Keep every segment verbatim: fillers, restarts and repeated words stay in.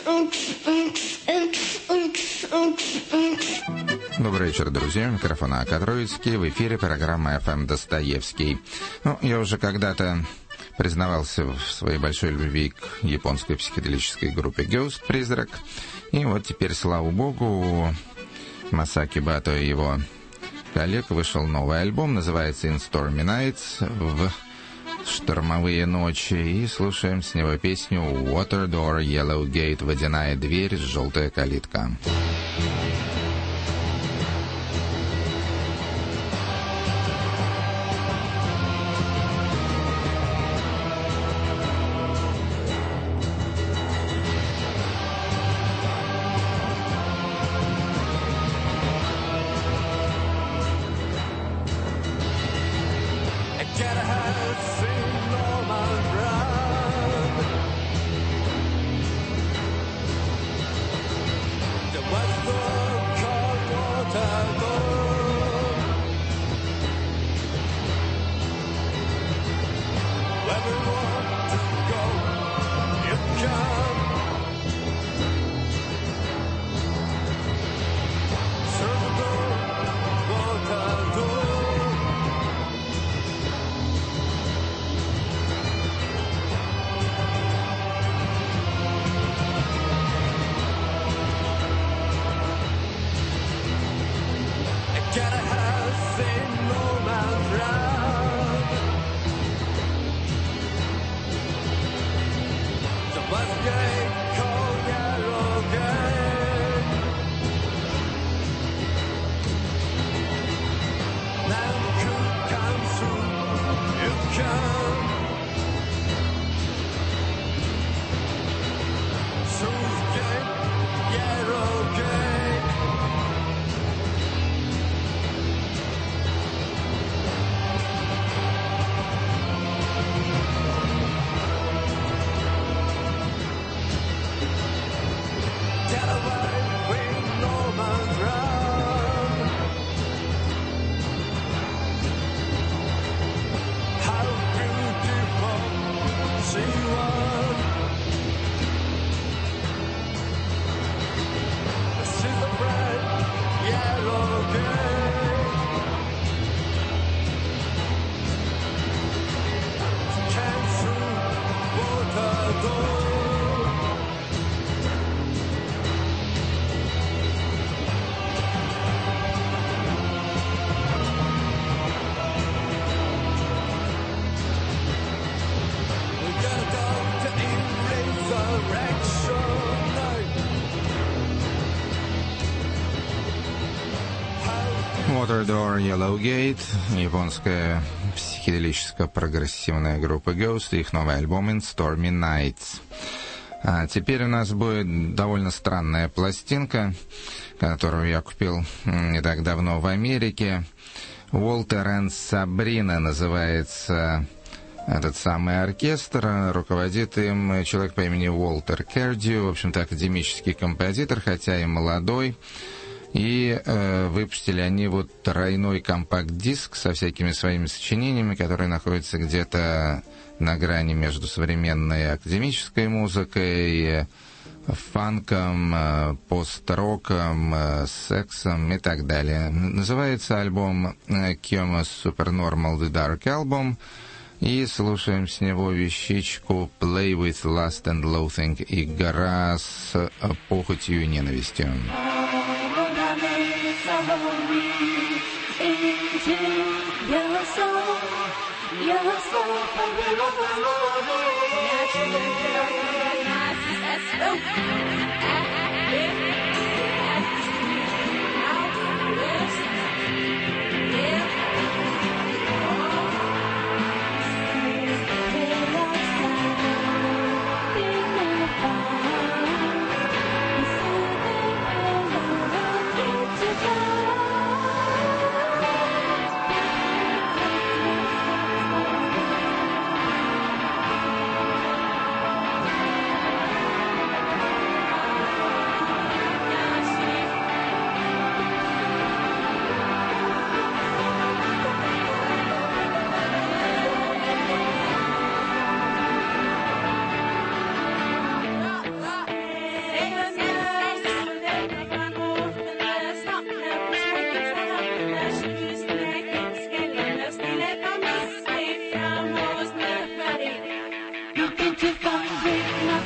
Добрый вечер, друзья. Микрофон Ака Троицкий. В эфире программа эф эм Достоевский. Ну, я уже когда-то признавался в своей большой любви к японской психоделической группе Ghost, Призрак. И вот теперь, слава богу, у Масаки Бато и его коллег вышел новый альбом, называется In Stormy Nights, в штормовые ночи, и слушаем с него песню Water Door, Yellow Gate, водяная дверь, желтая калитка. Water Door, Yellow Gate, японская психоделическая прогрессивная группа Ghost и их новый альбом In Stormy Nights. А теперь у нас будет довольно странная пластинка, которую я купил не так давно в Америке. Уолтер энд Сабрина называется этот самый оркестр. Руководит им человек по имени Уолтер Кердью, в общем-то академический композитор, хотя и молодой. И э, выпустили они вот тройной компакт-диск со всякими своими сочинениями, которые находятся где-то на грани между современной академической музыкой, фанком, э, пост-роком, э, сексом и так далее. Называется альбом Kyoma's Supernormal The Dark Album. И слушаем с него вещичку Play with Lust and Loathing, игра с похотью и ненавистью. Into your soul, your soul for the love,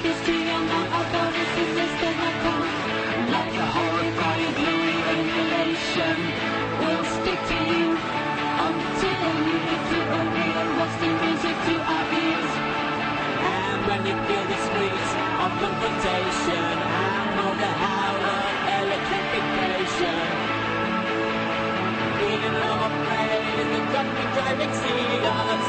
history on our authorities list dot com. Like a horrifying Louis emulation, we'll stick to you until you get to a real rusty music to our ears. And when you feel the squeeze of confrontation and all the howl of electrification, feeling of afraid is the drunken driving seagulls.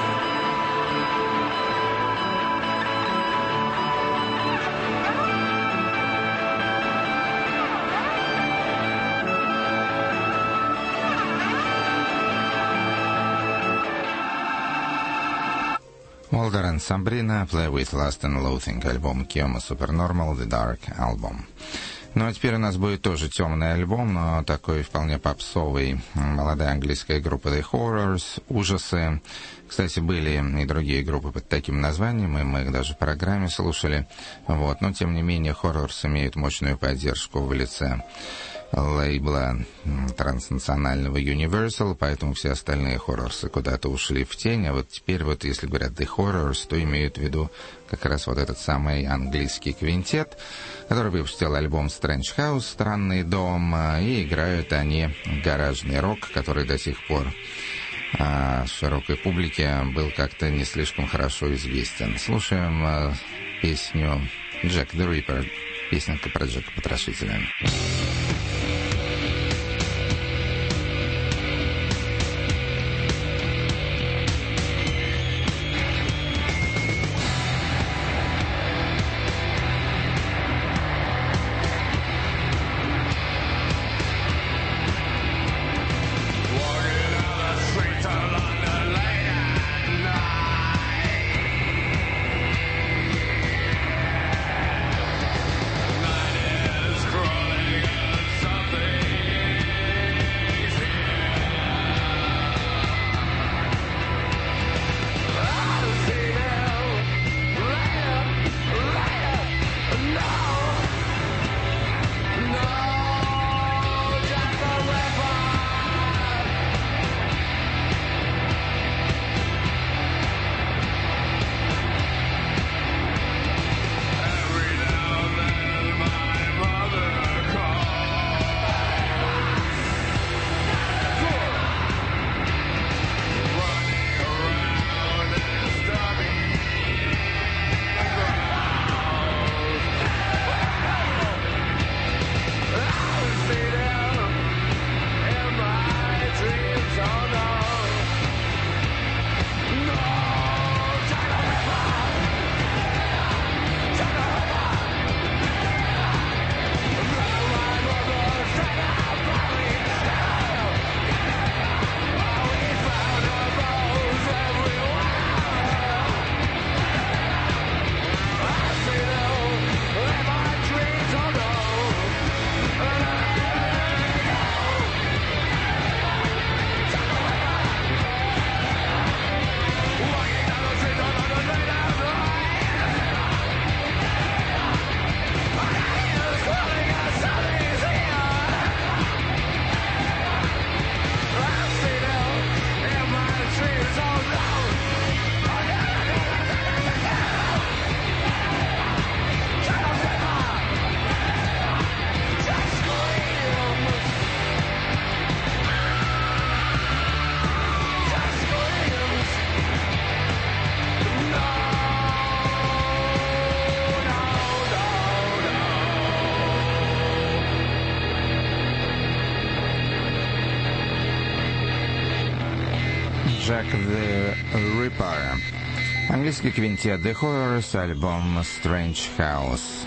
Walder and Sabrina, Play with Lust and Loathing, альбом Kiyoma Supernormal, The Dark Album. Ну а теперь у нас будет тоже темный альбом, но такой вполне попсовый. Молодая английская группа The Horrors, Ужасы. Кстати, были и другие группы под таким названием, и мы их даже в программе слушали. Вот. Но, тем не менее, Horrors имеют мощную поддержку в лице лейбла транснационального Universal, поэтому все остальные хоррорсы куда-то ушли в тень, а вот теперь вот если говорят The Horrors, то имеют в виду как раз вот этот самый английский квинтет, который выпустил альбом Strange House, Странный дом, и играют они гаражный рок, который до сих пор а, широкой публике был как-то не слишком хорошо известен. Слушаем а, песню Jack the Ripper, песенка про Джека Потрошителя. Jack the Ripper. Английский квинтет The Horrors, альбом Strange House.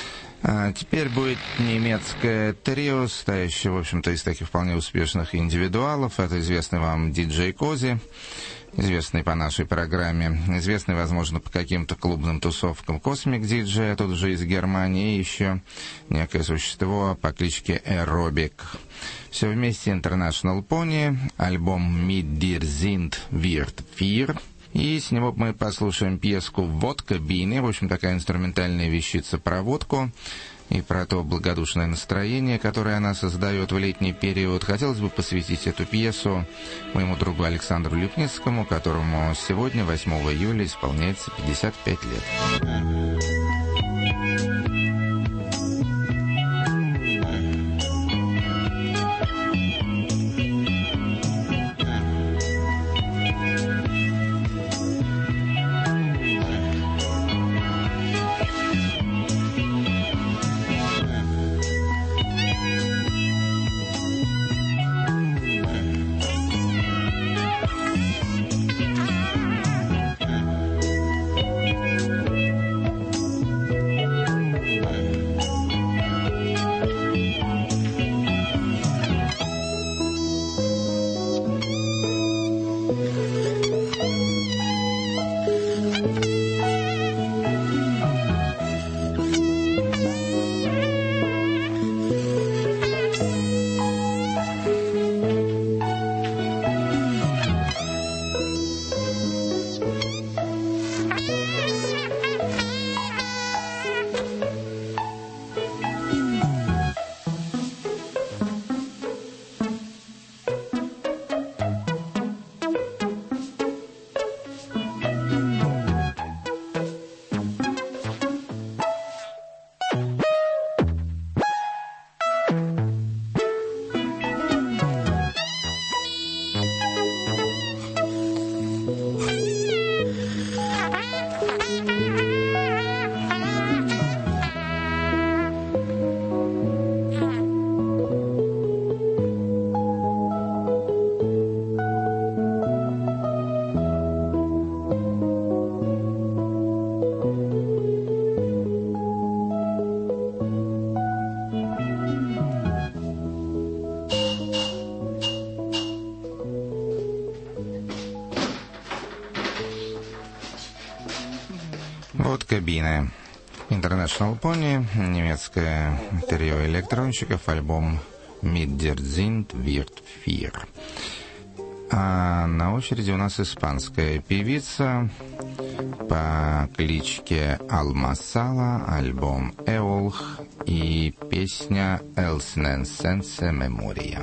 А теперь будет немецкое трио, стоящее, в общем-то, из таких вполне успешных индивидуалов. Это известный вам диджей Кози, известный по нашей программе, известный, возможно, по каким-то клубным тусовкам Космик Диджей, тут же из Германии, и еще некое существо по кличке Aerobic. Все вместе International Pony, альбом Mit dir sind wird vier. И с него мы послушаем пьеску «Водка Бини». В общем, такая инструментальная вещица про водку и про то благодушное настроение, которое она создает в летний период. Хотелось бы посвятить эту пьесу моему другу Александру Люпницкому, которому сегодня, восьмого июля, исполняется пятьдесят пять лет. Turbine. International Pony, немецкое трио электронщиков, альбом Mit der Sind wird vier. А на очереди у нас испанская певица по кличке Almasala, альбом Eolch и песня Els nens sense memoria.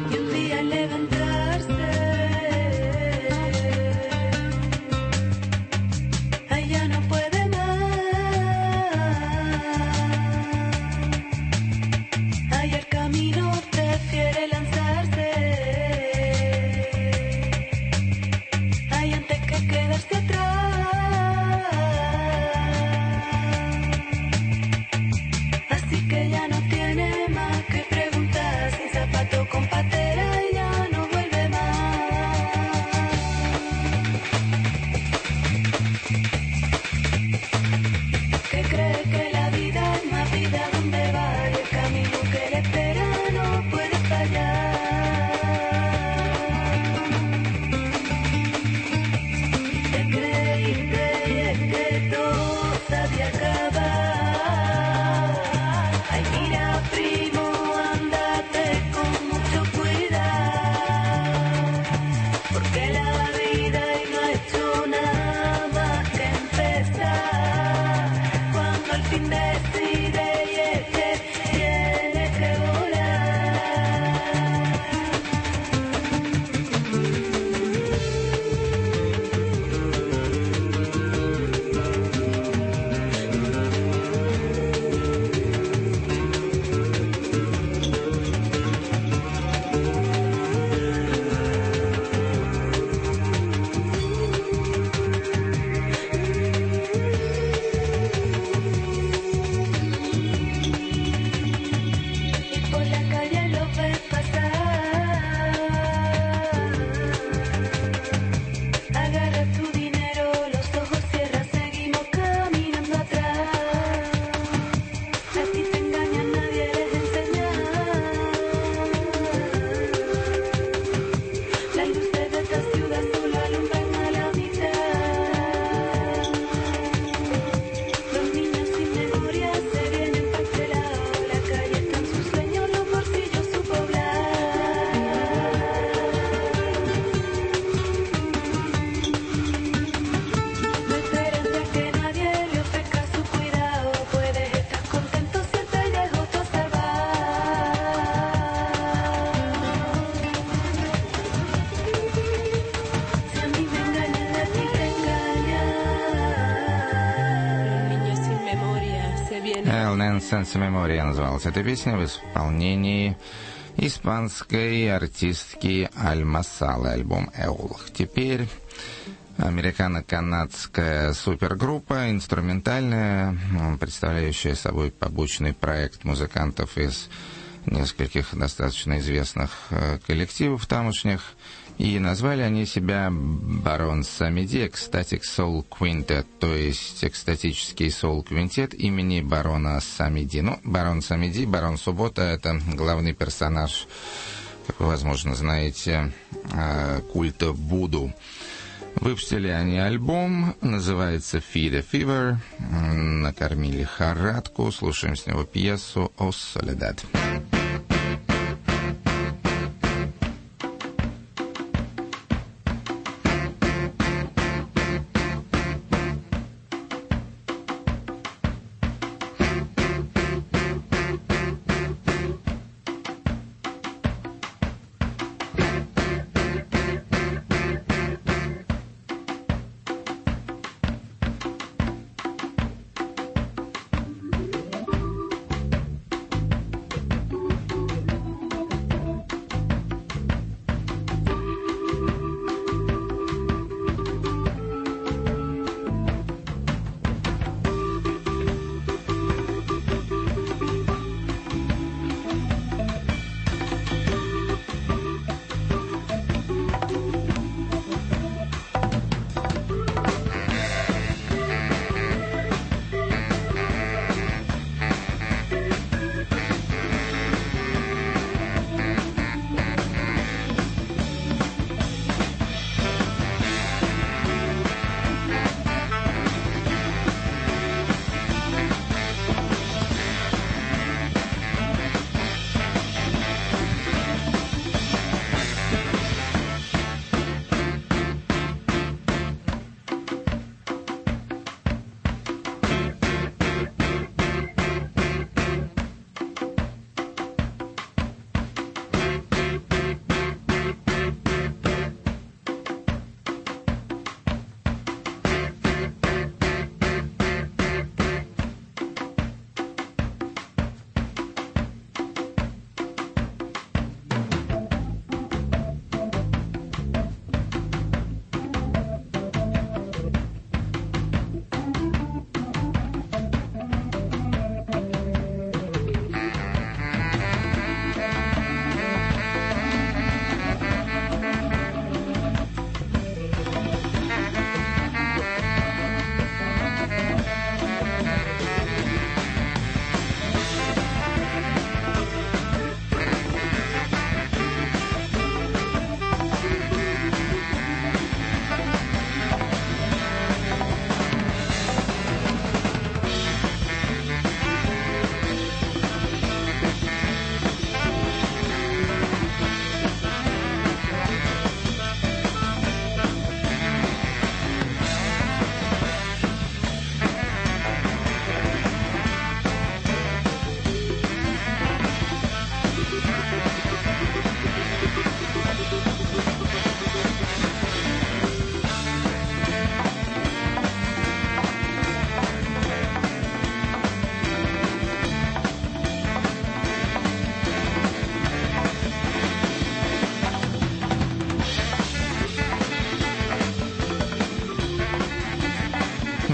«Sense Memoria» называлась эта песня в исполнении испанской артистки Almasala, альбом «Eolch». Теперь американо-канадская супергруппа, инструментальная, представляющая собой побочный проект музыкантов из нескольких достаточно известных коллективов тамошних. И назвали они себя Baron Samedi Ecstatic Soul Quintet, то есть экстатический соул-квинтет имени барона Самеди. Ну, барон Самеди, барон Суббота — это главный персонаж, как вы, возможно, знаете, культа Вуду. Выпустили они альбом, называется «Feed a Fever», накормили харатку, слушаем с него пьесу «О Соледад».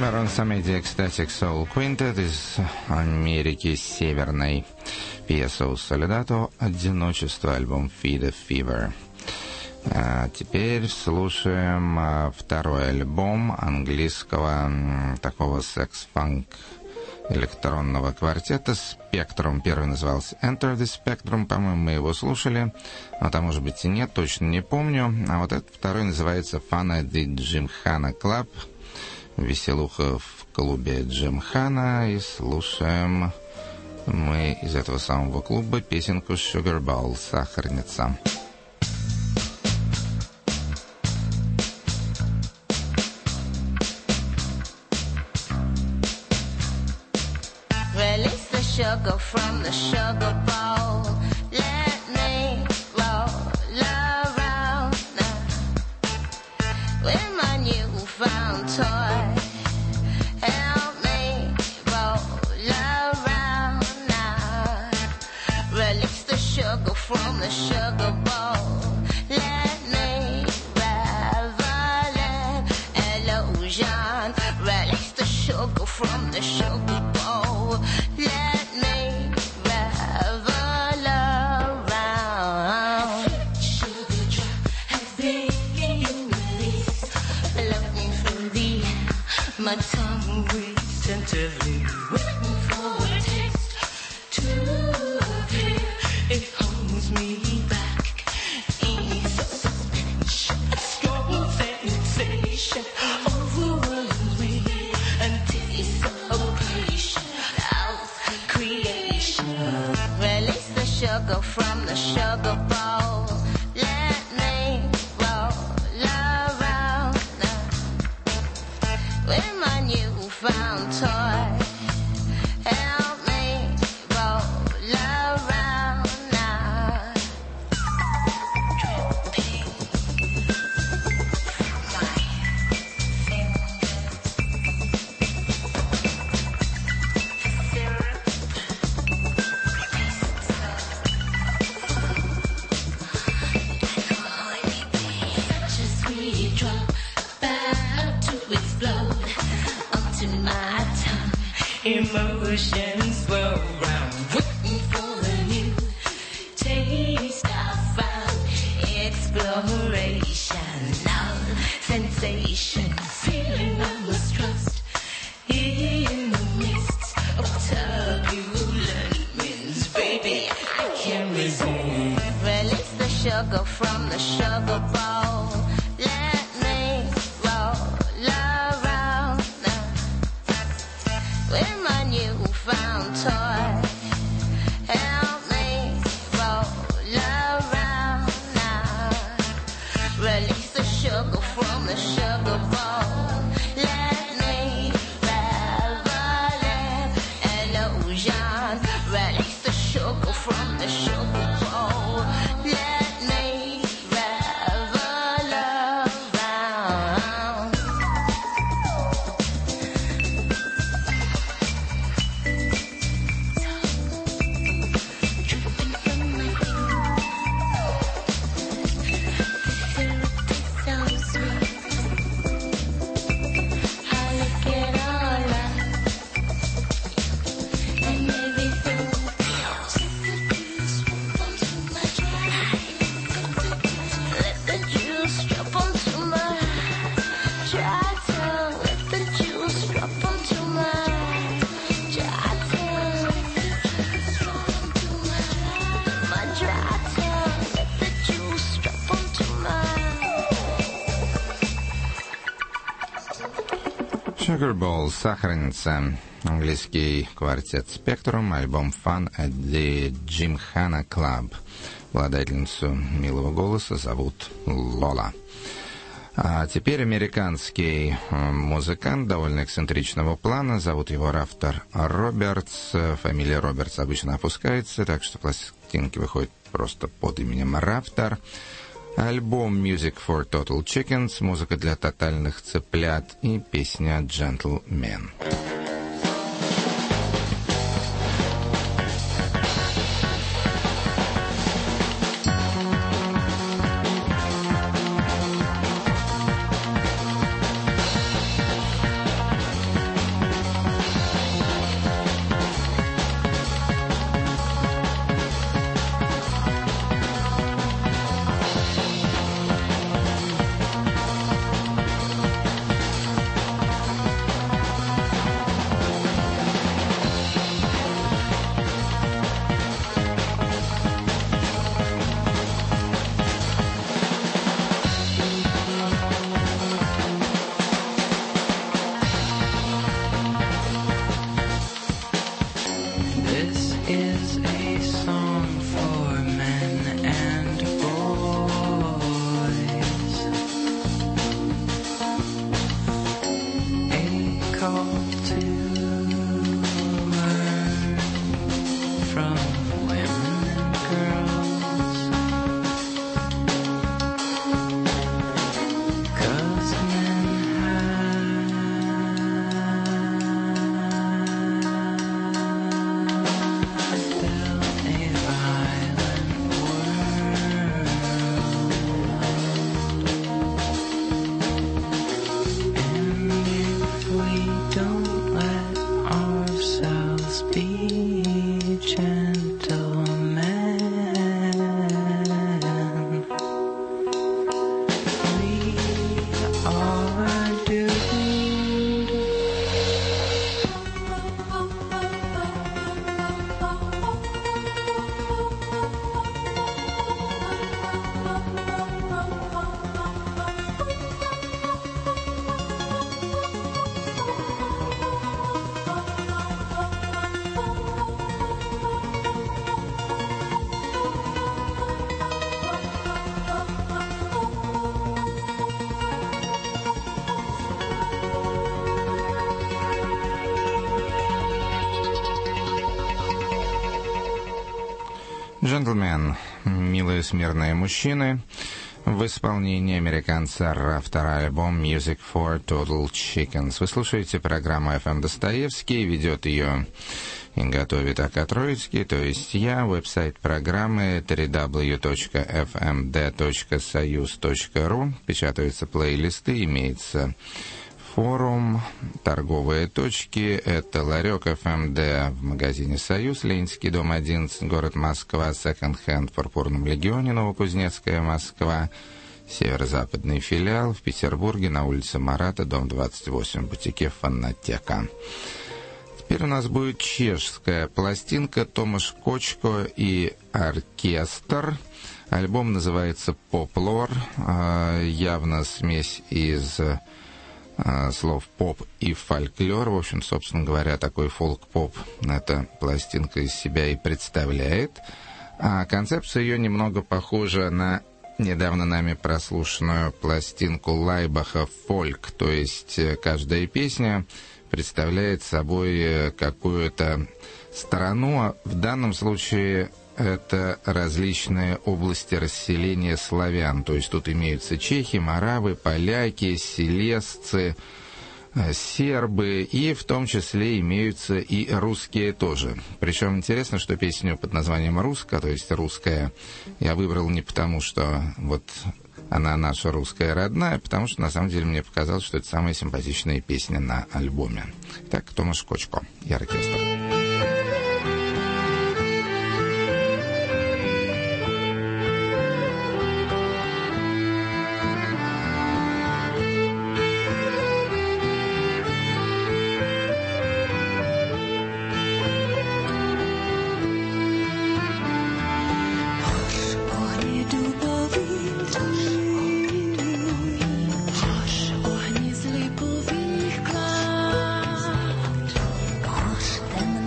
Cameron Samedi Ecstatic Soul Quintet из Америки Северной. Пьеса у Солидато «Одиночество», альбом Feed a Fever. А теперь слушаем а, второй альбом английского м, такого секс-фанк электронного квартета Spectrum. Первый назывался Enter the Spectrum, по-моему, мы его слушали, а там, может быть, и нет, точно не помню. А вот этот второй называется Fun at the Gymkhana Club. Веселуха в клубе Джимхана. И слушаем мы из этого самого клуба песенку Sugar Bowl, сахарница. Release the sugar from the sugar bowl. Let me roll around now with my newfound toy. Help me roll around now. Release the sugar from the sugar bowl. Let me revel in illusion. Release the sugar from the sugar bowl. Let me revel around. Sugar drop has been released. Looking for the my tongue breathes intently, waiting for a taste to appear. It holds me back in suspension. Strong sensation overwhelms me. Anticipation of creation. Release the sugar from the sugar bowl. Let me roll around now with my newfound toy. Help me roll around now. Dripping my such a sweet drop about to explode onto my tongue. Emotions swirl round, waiting for a new taste. I found exploration of sensation, feeling I must trust in the mists of turbulent winds. Baby, I can't resist. Release the sugar from the sugar bowl. Let me roll around now with my newfound toy. Help me roll around now. Release the sugar from the sugar bowl. Let me revel in illusion. Release the sugar from the sugar bowl. Let me revel around. Dripping from my fingers, so sweet. I look it all up, and everything feels let the juice drop onto my dry tongue. Let the juice drop onto my dry tongue. My dry tongue. Let the juice drop onto my. Sugar Bowl, сахарница. Английский квартет Spectrum, альбом Fun at the Gymkhana Club. Обладательницу милого голоса зовут Лола. А теперь американский э, музыкант довольно эксцентричного плана. Зовут его Рафтер Робертс. Фамилия Робертс обычно опускается, так что пластинки выходят просто под именем Рафтер. Альбом Music for Total Chickens, музыка для тотальных цыплят и песня Gentleman. This is a song for men and boys. A call to learn from women and girls. 'Cause men have built a violent world, and if we don't let ourselves be gentlemen, we are doomed. «Джентльмен», «Милые смирные мужчины», в исполнении американца Рафтера, альбом «Music for Total Chickens». Вы слушаете программу эф эм «Достоевский», ведет ее и готовит Ака Троицкий, то есть я. Веб-сайт программы дабл ю дабл ю дабл ю точка эф эм дэ точка союз точка ру. Печатаются плейлисты, имеется форум, торговые точки. Это ларек эф эм дэ в магазине «Союз», Ленинский дом одиннадцать, город Москва, секонд-хенд в Пурпурном легионе, Новокузнецкая, Москва, северо-западный филиал в Петербурге на улице Марата, дом двадцать восемь, в бутике «Фонотека». Теперь у нас будет чешская пластинка Томаш Кочко и оркестр. Альбом называется «Поплор», явно смесь из слов «поп» и «фольклор». В общем, собственно говоря, такой фолк-поп эта пластинка из себя и представляет. А концепция ее немного похожа на недавно нами прослушанную пластинку Лайбаха «Фольк». То есть каждая песня представляет собой какую-то страну. А в данном случае это различные области расселения славян. То есть тут имеются чехи, моравы, поляки, селезцы, сербы, и в том числе имеются и русские тоже. Причем интересно, что песню под названием «Руска», то есть «русская», я выбрал не потому, что вот она наша русская родная, потому что на самом деле мне показалось, что это самая симпатичная песня на альбоме. Так, Томаш Кочко и оркестр. Then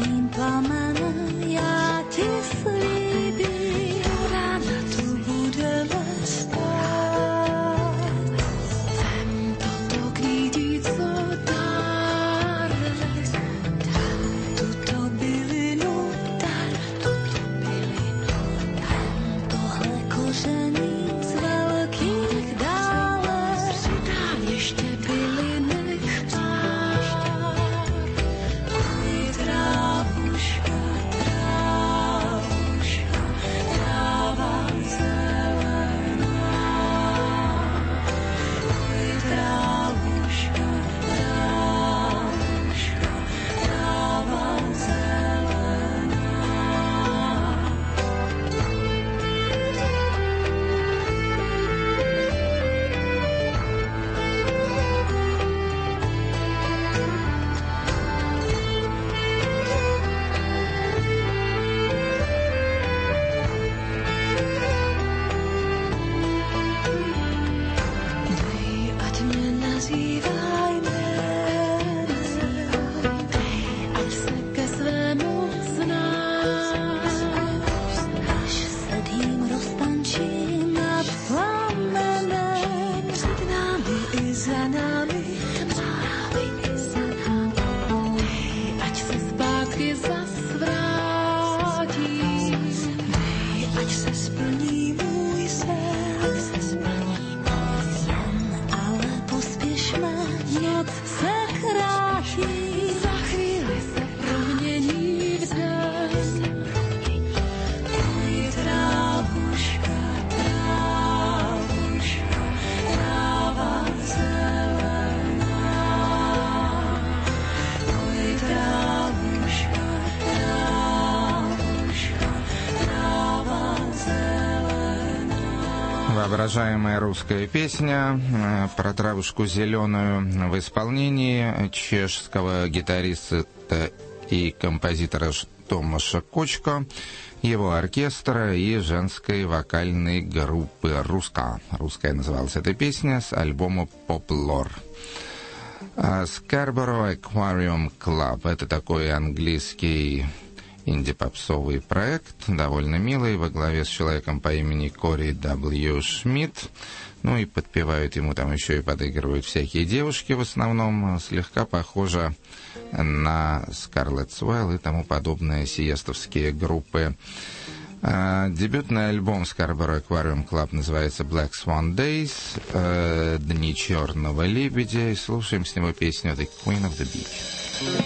Воображаемая русская песня э, про травушку зеленую в исполнении чешского гитариста и композитора Томаша Кочко, его оркестра и женской вокальной группы «Руска». «Русская» называлась эта песня с альбома «Поплор». Scarborough Aquarium Club — это такой английский инди-попсовый проект, довольно милый, во главе с человеком по имени Кори дабл ю. Шмидт. Ну и подпевают ему там еще и подыгрывают всякие девушки, в основном слегка похожа на Scarlet Swell и тому подобные сиестовские группы. Uh, дебютный альбом Scarborough Aquarium Club называется Black Swan Days, uh, Дни черного лебедя, и слушаем с него песню The Queen of the Beach.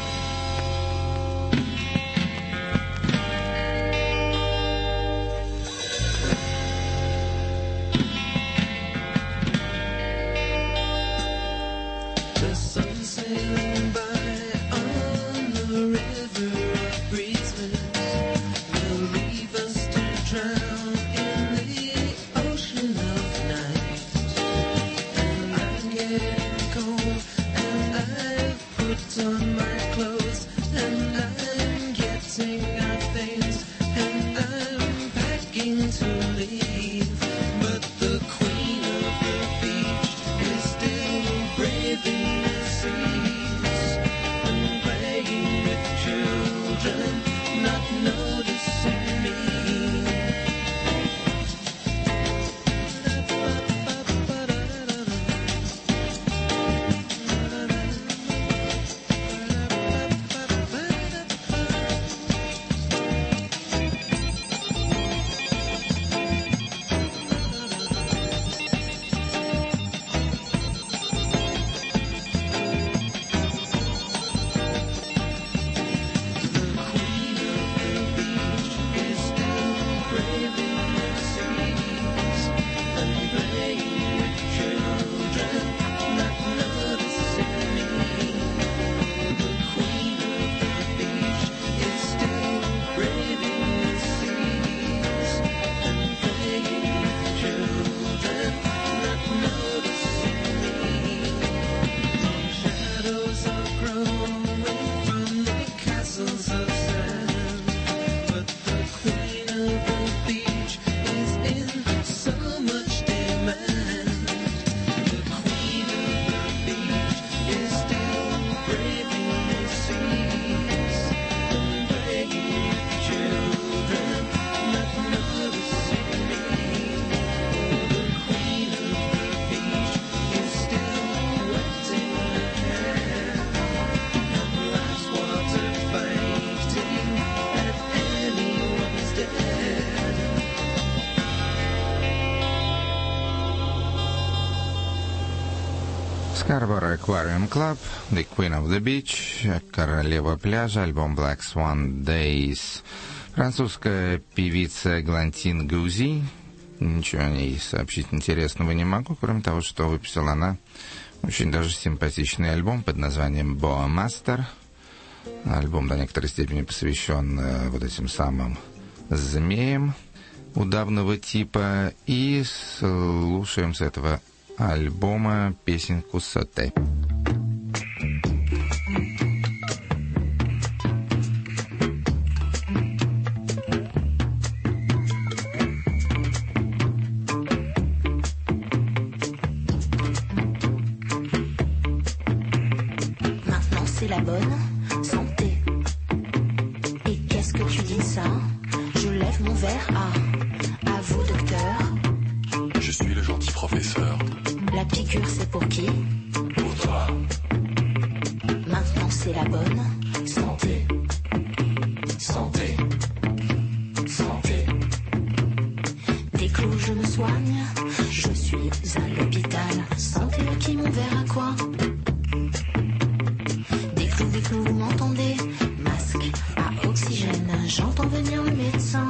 Scarborough Aquarium Club, The Queen of the Beach, королева пляжа, альбом Black Swan Days. Французская певица Глантин Гузи. Ничего о ней сообщить интересного не могу, кроме того, что выписала она очень даже симпатичный альбом под названием Boa Master. Альбом до некоторой степени посвящен э, вот этим самым змеям удавного типа. И слушаем с этого альбома песенку «Соте». Maintenant c'est la bonne santé. Et qu'est-ce que tu dis ça? Je lève mon verre à, à vous docteur. Je suis le gentil professeur. La piqûre c'est pour qui? Pour toi. Maintenant c'est la bonne santé. Santé. Santé. Des clous je me soigne. Je suis à l'hôpital. Santé le qui mon verre à quoi? Des clous, des clous, vous m'entendez? Masque à oxygène. J'entends venir le médecin.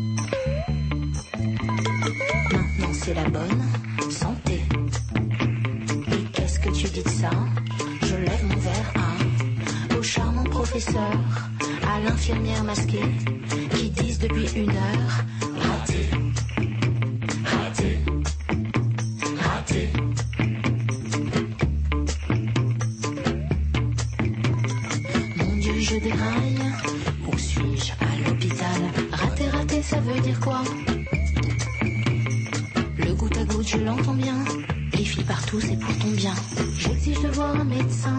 Maintenant c'est la bonne santé. dites ça, je lève mon verre à, au charmant professeur, à l'infirmière masquée, qui disent depuis une heure, raté, raté, raté. Mon Dieu, je déraille, où suis-je à l'hôpital? Raté, raté, ça veut dire quoi? Le goutte à goutte, je l'entends bien. Les filles partout, c'est pour ton bien. J'exige de voir un médecin.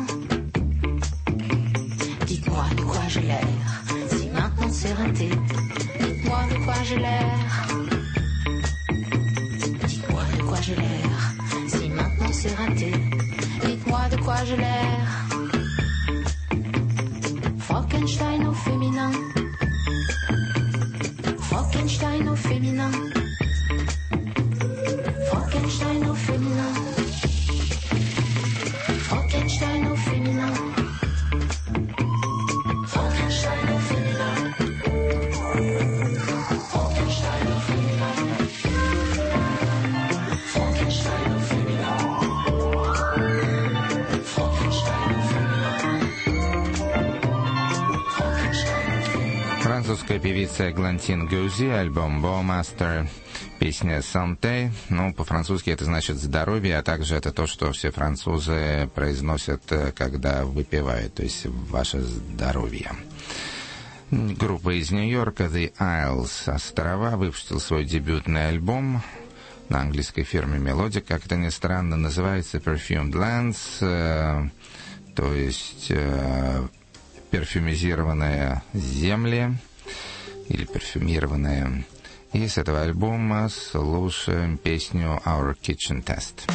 Dites-moi de quoi j'ai l'air, si maintenant c'est raté. Dites-moi de quoi j'ai l'air. Dites-moi de quoi j'ai l'air, si maintenant c'est raté. Dites-moi de quoi j'ai l'air. Frankenstein au féminin. Frankenstein au féminin. Frankenstein au féminin. Frankenstein au féminin. Frankenstein au féminin. Frankenstein au féminin. Frankenstein au féminin. Frankenstein au féminin. Французская певица Эглантин Гаузи, альбом Bowmaster, песня «Santé». Ну, по-французски это значит «здоровье», а также это то, что все французы произносят, когда выпивают, то есть «ваше здоровье». Группа из Нью-Йорка The Isles, острова, выпустил свой дебютный альбом на английской фирме Melodic, как это ни странно, называется Perfumed Lands, э, то есть э, перфюмизированные земли или перфюмированные. И с этого альбома слушаем песню Our Kitchen Test.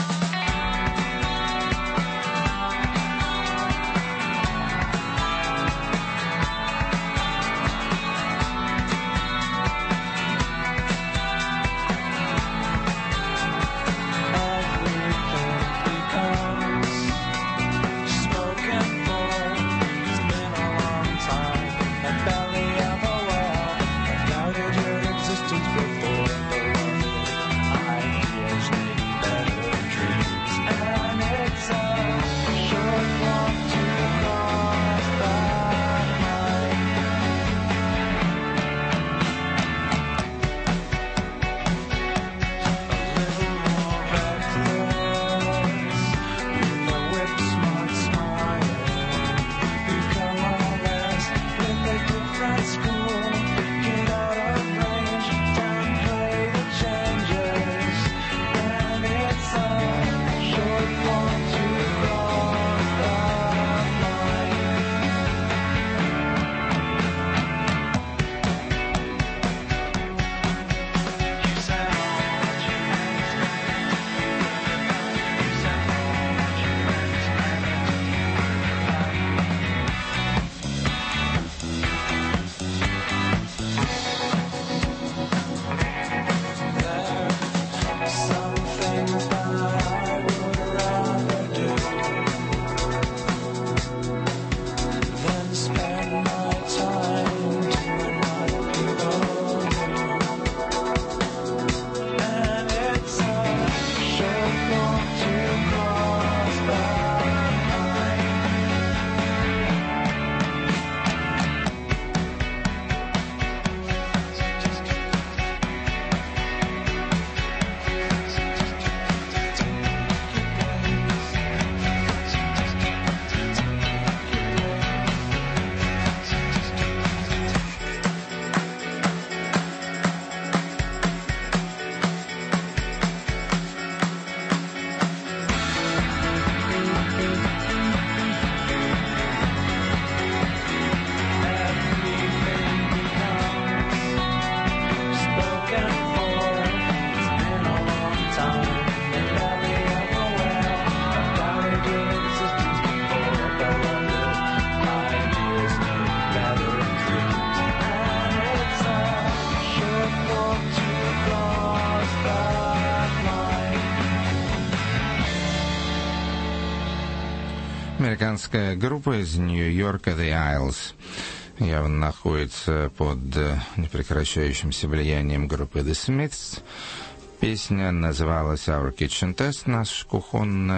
Американская группа из Нью-Йорка The Isles явно находится под непрекращающимся влиянием группы The Smiths. Песня называлась Our Kitchen Test, наш кухонный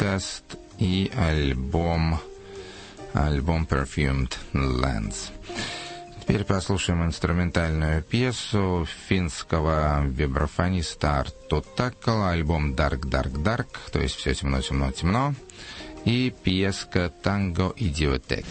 Test и альбом, альбом Perfumed Lands. Теперь послушаем инструментальную пьесу финского вибрафониста Арту Таккала, альбом Dark, Dark, Dark, то есть все темно, темно, темно, и пьеска Tango Idiotek.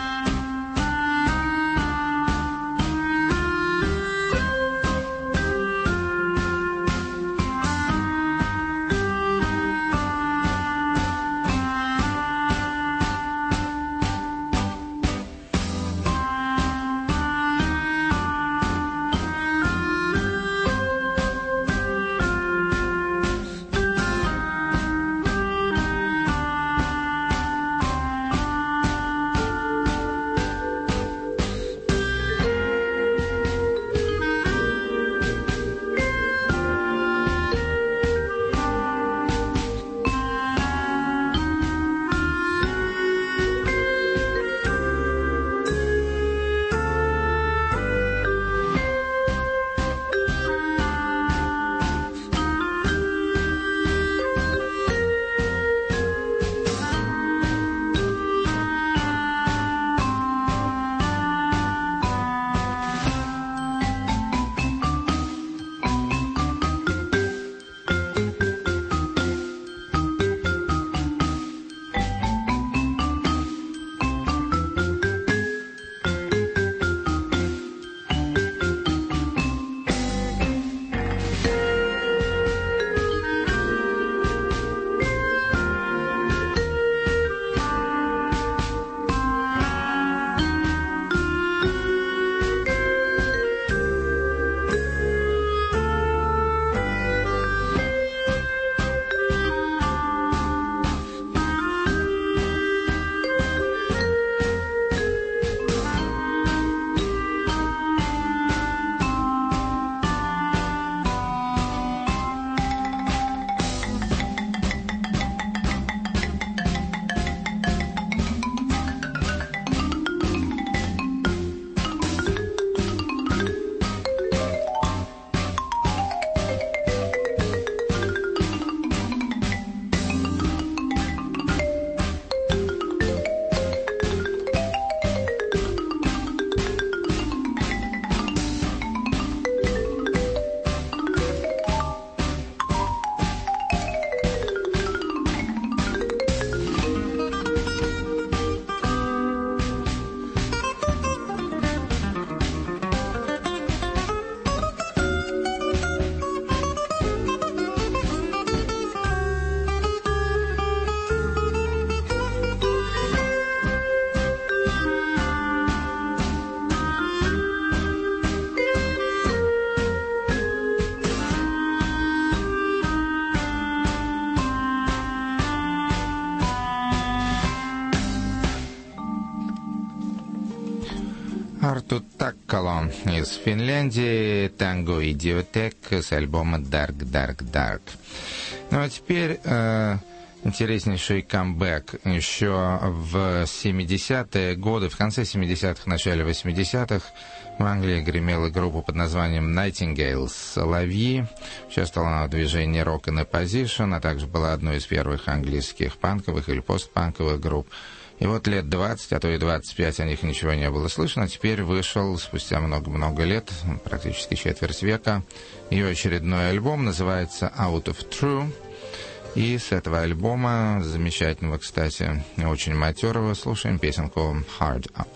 Арту Таккало из Финляндии, Tango Idiotek с альбома Dark, Dark, Dark. Ну а теперь э, интереснейший камбэк. Еще в семидесятые годы, в конце семидесятых, начале восьмидесятых в Англии гремела группа под названием Nightingales Соловьи. Участвовала она в движении Rock and Opposition, а также была одной из первых английских панковых или постпанковых групп. И вот лет двадцать, а то и двадцать пять о них ничего не было слышно. Теперь вышел, спустя много-много лет, практически четверть века, ее очередной альбом, называется Out of True. И с этого альбома, замечательного, кстати, очень матерого, слушаем песенку Hard Up.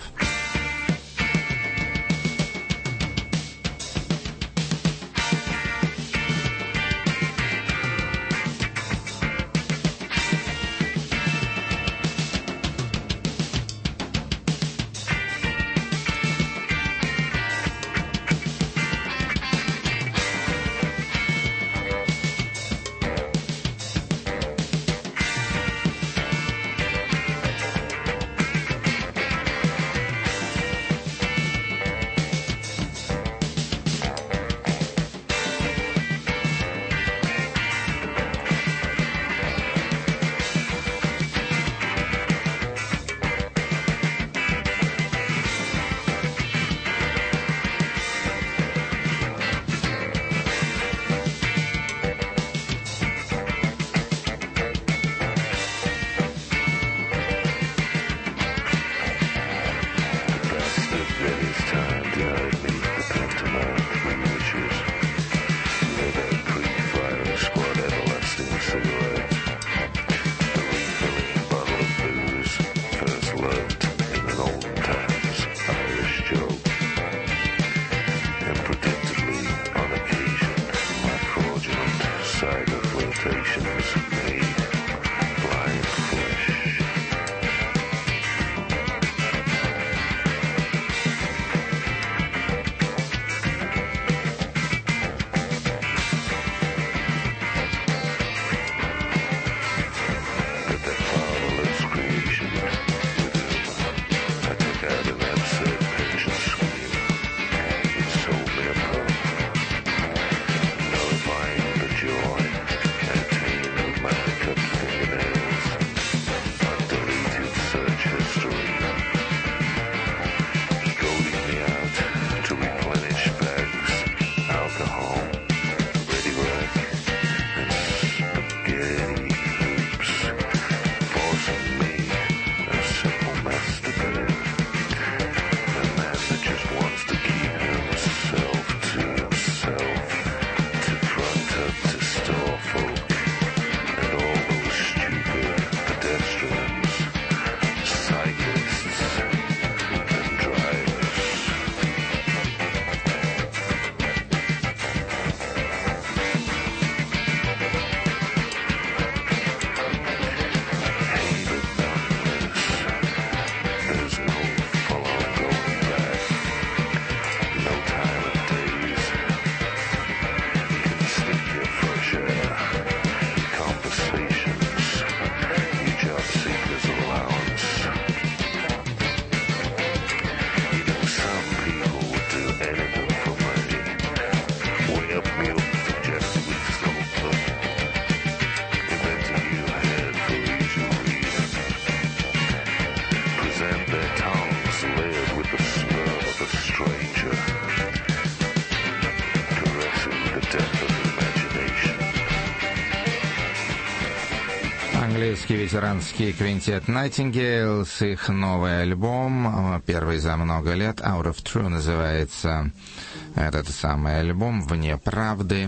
Английский ветеранский квинтет Nightingale с их новый альбом, первый за много лет, Out of True называется этот самый альбом, «Вне правды»,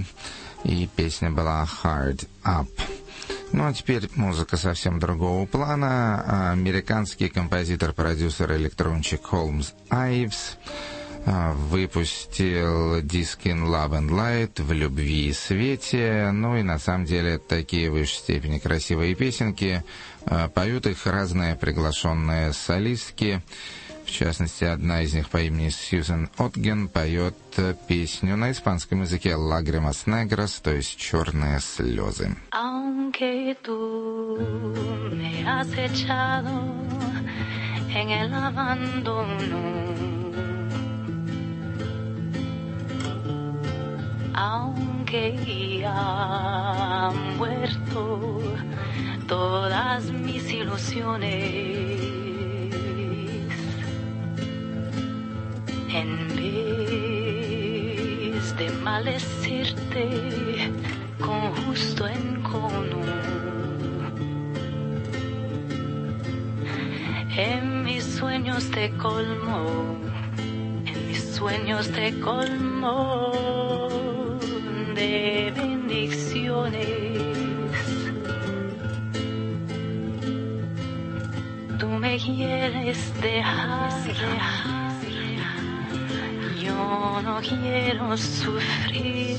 и песня была Hard Up. Ну а теперь музыка совсем другого плана. Американский композитор-продюсер-электронщик Холмс Айвс выпустил диск In Love and Light, в любви и свете. Ну и на самом деле такие в высшей степени красивые песенки. Поют их разные приглашенные солистки. В частности, одна из них по имени Сьюзен Отген поет песню на испанском языке «Lágrimas negras», то есть «черные слезы». Aunque tú me has echado en el abandono, aunque ya han muerto todas mis ilusiones, en vez de maldecirte con justo encono, en mis sueños te colmo, en mis sueños te colmo de bendiciones. Tú me quieres dejar, yo no quiero sufrir.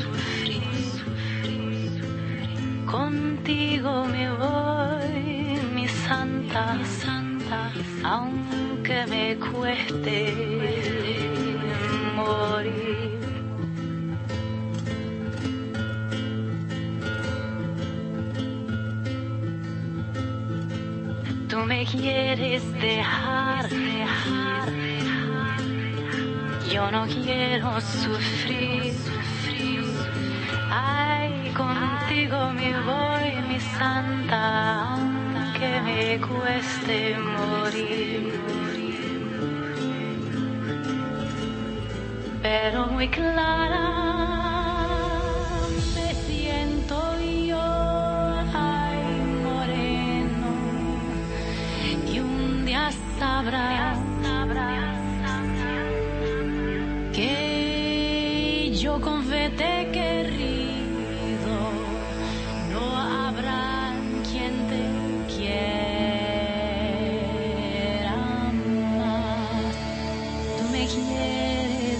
Contigo me voy, mi santa, santa, aunque me cueste morir. Tú me quieres dejar, dejar, yo no quiero sufrir. Ay, contigo me voy, mi santa, aunque me cueste morir. Pero muy clara me siento yo, ay, moreno, y un día sabrás que yo con fe te querido, no habrá quien te quiera más. Tú me quieres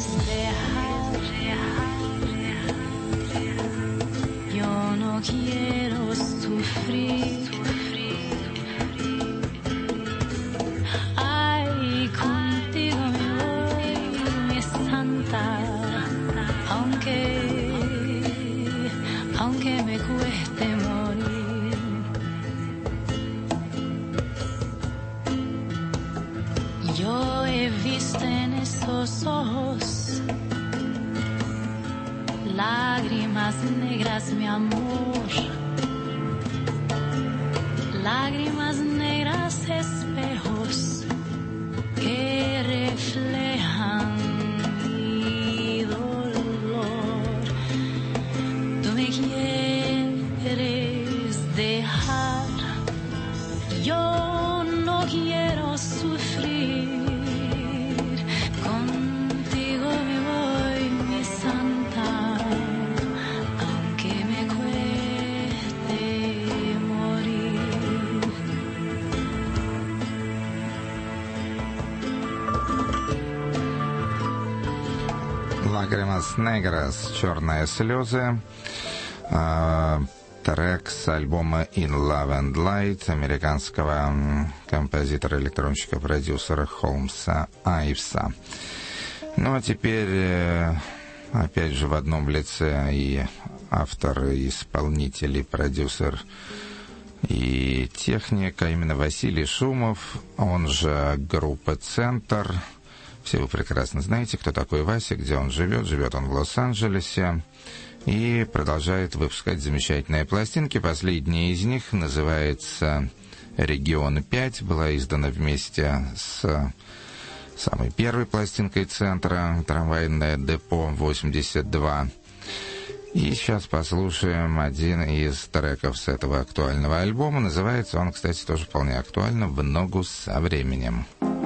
dejar, yo no quiero sufrir. sufrir. Ay, contigo me voy, mi santa, aunque, aunque me cueste morir. Yo he visto en esos ojos lágrimas negras, mi amor, lágrimas negras, espejos que reflejan mi dolor. Tú me quieres dejar, yo no quiero sufrir. Contigo me voy, mi santa, aunque me cueste morir. Lágrimas Negras, черные слезы. А, трек с альбома In Love and Light американского композитора, электронщика, продюсера Холмса Айвса. Ну а теперь, опять же, в одном лице и автор, и исполнитель, и продюсер, и техник, а именно Василий Шумов, он же группа «Центр». Все вы прекрасно знаете, кто такой Вася, где он живет. Живет он в Лос-Анджелесе и продолжает выпускать замечательные пластинки. Последняя из них называется «Регион пять», была издана вместе с самой первой пластинкой «Центра», «Трамвайное депо восемьдесят два». И сейчас послушаем один из треков с этого актуального альбома. Называется он, кстати, тоже вполне актуально, «В ногу со временем».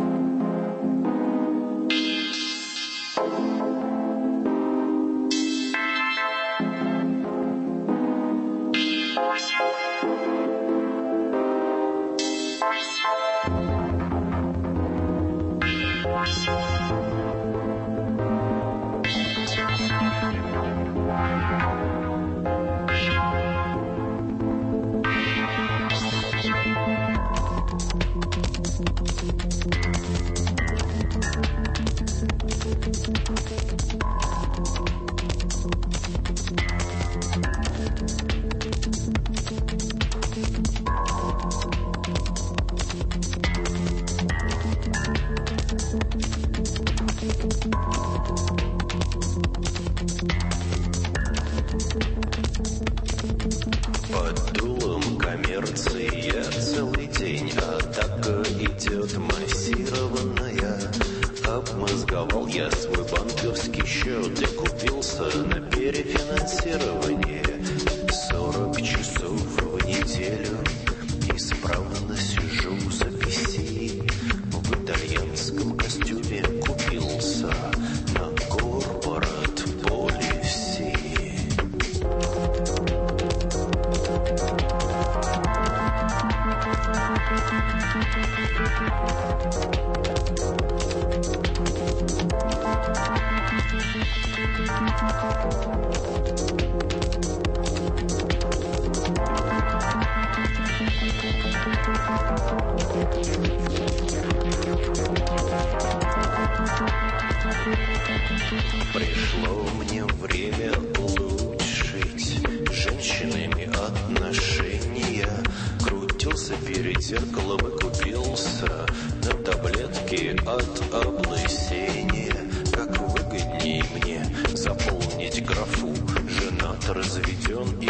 Под дулом коммерции я целый день, атака идет массированная. Обмозговал я свой банковский счет и купился на перефинансирование. Сорок часов в неделю исправно сижу за пи си. В итальянском костюме купился на корпорат полиси. Пришло мне время улучшить женщинами отношения. Крутился перед зеркалом и купился на таблетки от облысения. Как выгоднее мне заполнить графу «женат, разведен»